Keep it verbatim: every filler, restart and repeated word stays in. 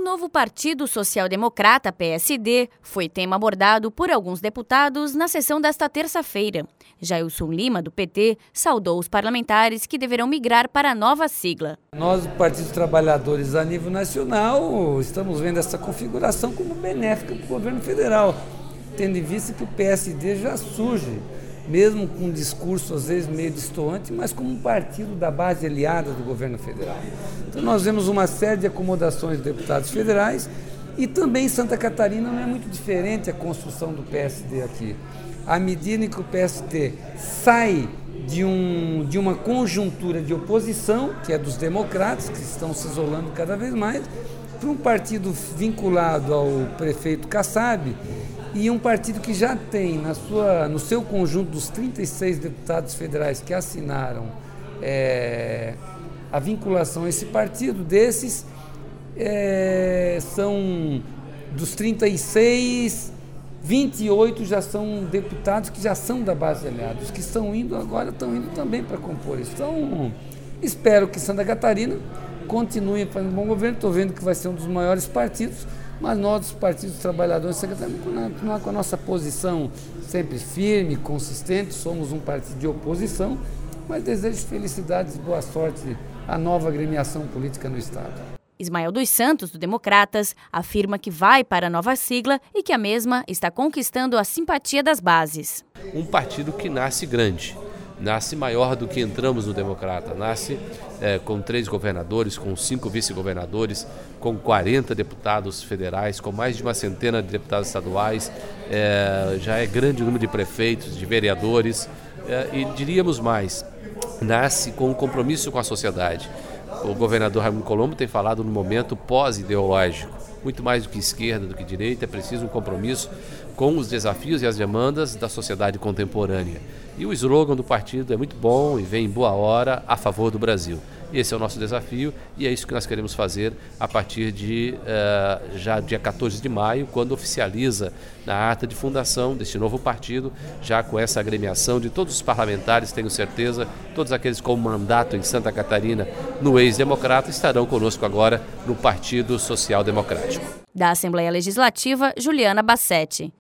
O novo Partido Social Democrata, P S D, foi tema abordado por alguns deputados na sessão desta terça-feira. Jailson Lima, do P T, saudou os parlamentares que deverão migrar para a nova sigla. Nós, do Partido dos Trabalhadores, a nível nacional, estamos vendo essa configuração como benéfica para o governo federal, tendo em vista que o P S D já surge, mesmo com um discurso às vezes meio distoante, mas como um partido da base aliada do governo federal. Então nós vemos uma série de acomodações de deputados federais e também em Santa Catarina não é muito diferente a construção do P S D aqui. À medida em que o P S D sai de, um, de uma conjuntura de oposição, que é dos democratas, que estão se isolando cada vez mais, para um partido vinculado ao prefeito Kassab, e um partido que já tem na sua, no seu conjunto dos trinta e seis deputados federais que assinaram é, a vinculação a esse partido, desses é, são dos trinta e seis, vinte e oito já são deputados que já são da base aliada. Os que estão indo agora estão indo também para compor isso. Então, espero que Santa Catarina continue fazendo um bom governo. Estou vendo que vai ser um dos maiores partidos, mas nós, os partidos dos trabalhadores, continuar com a nossa posição sempre firme, consistente. Somos um partido de oposição, mas desejo felicidades e boa sorte à nova agremiação política no Estado. Ismael dos Santos, do Democratas, afirma que vai para a nova sigla e que a mesma está conquistando a simpatia das bases. Um partido que nasce grande, nasce maior do que entramos no Democrata, nasce é, com três governadores, com cinco vice-governadores, com quarenta deputados federais, com mais de uma centena de deputados estaduais, é, já é grande o número de prefeitos, de vereadores, é, e diríamos mais, nasce com um compromisso com a sociedade. O governador Raimundo Colombo tem falado no momento pós-ideológico, muito mais do que esquerda, do que direita, é preciso um compromisso com os desafios e as demandas da sociedade contemporânea. E o slogan do partido é muito bom e vem em boa hora a favor do Brasil. Esse é o nosso desafio e é isso que nós queremos fazer a partir de uh, já dia quatorze de maio, quando oficializa na ata de fundação deste novo partido, já com essa agremiação de todos os parlamentares, tenho certeza, todos aqueles com mandato em Santa Catarina no ex-democrata estarão conosco agora no Partido Social Democrático. Da Assembleia Legislativa, Juliana Bassetti.